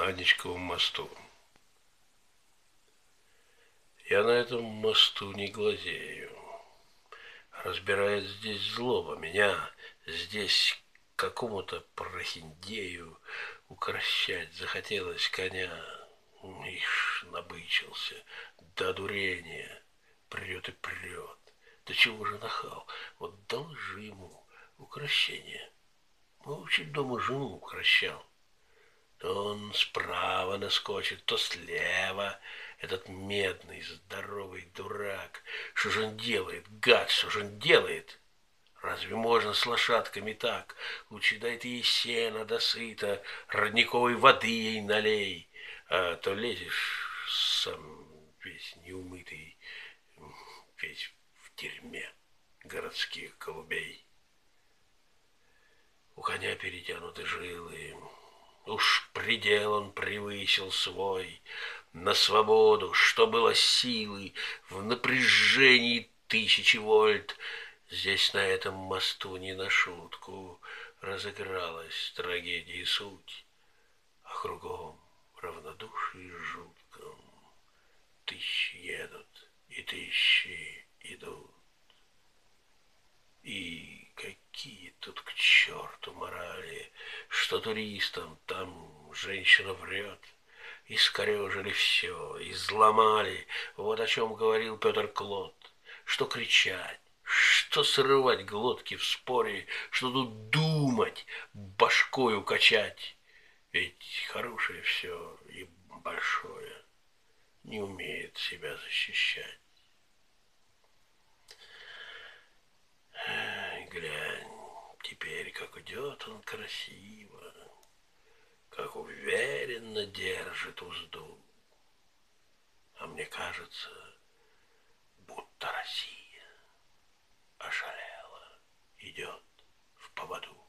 Анечковом мосту. Я на этом мосту не глазею. Разбирает здесь злоба меня, здесь какому-то прохиндею укрощать захотелось коня. Ишь, набычился, до дурения, прет и прет. Да чего же нахал, вот должи ему укрощение. Ну, чуть дома жену укрощал. То он справа наскочит, то слева. Этот медный, здоровый дурак. Что же он делает, гад, что же он делает? Разве можно с лошадками так? Лучше дай ты ей сена досыта, родниковой воды ей налей. А то лезешь сам весь неумытый, весь в дерьме городских голубей. У коня перетянуты жилы, уж предел он превысил свой. На свободу, что было силы, в напряжении тысячи вольт. Здесь на этом мосту не на шутку разыгралась трагедия суть. А кругом равнодушие жутко. Тысячи едут, и тысячи идут. И какие тут к черту морали, что туристам там женщина врет. Искорежили все, изломали, вот о чем говорил Петр Клод. Что кричать, что срывать глотки в споре, что тут думать, башкою качать. Ведь хорошее все и большое не умеет себя защищать. Глянь, теперь как идет он красиво, как уверенно держит узду. А мне кажется, будто Россия ошалела, идет в поводу.